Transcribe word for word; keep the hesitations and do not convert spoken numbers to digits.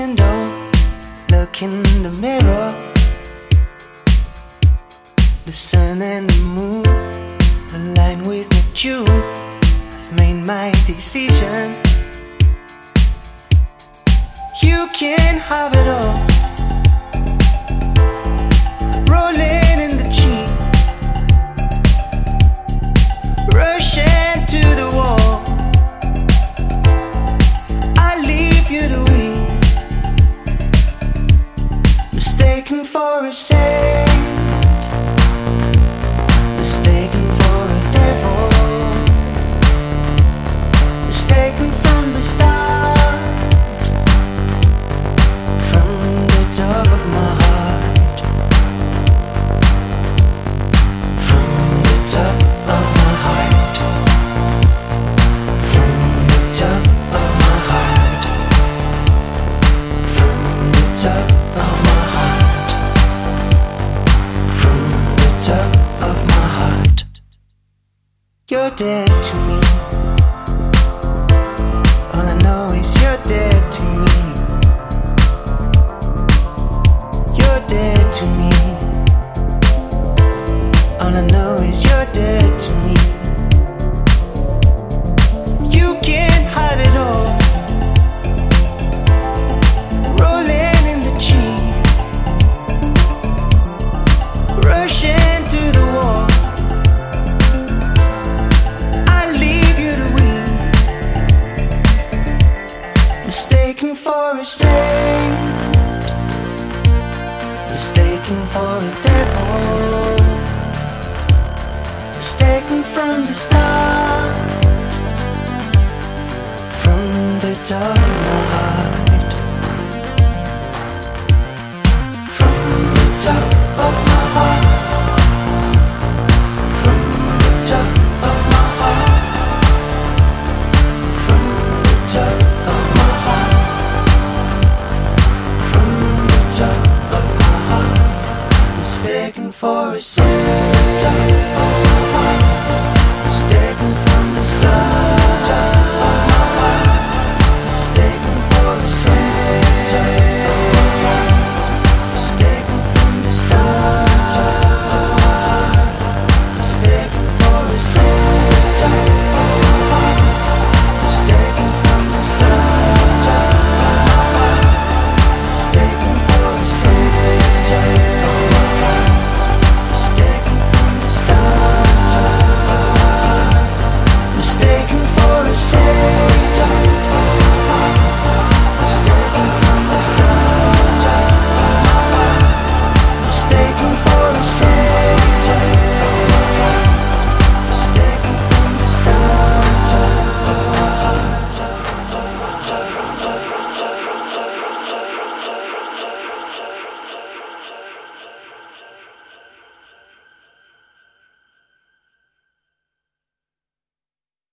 window, look in the mirror. The sun and the moon align with Neptune. I've made my decision. You can have it all, rolling in the Jeep, rushing to the wall. I leave you to weep, mistaken for a saint, mistaken for a devil, mistaken from the start, from the top of my heart, from the top of my heart, from the top of my heart, from the top of my heart, from the top of my heart. You're dead to me. All I know is you're dead to me. You're dead to me. All I know is you're dead to me. You can't have it all, rolling in the Jeep, rushing to the wall. I leave you to weep, mistaken for a saint, mistaken for a devil, mistaken from the start, from the top of my heart, from the top of my heart, from the top of my heart, from the top of my heart, from the top of my heart, mistaken for a saint.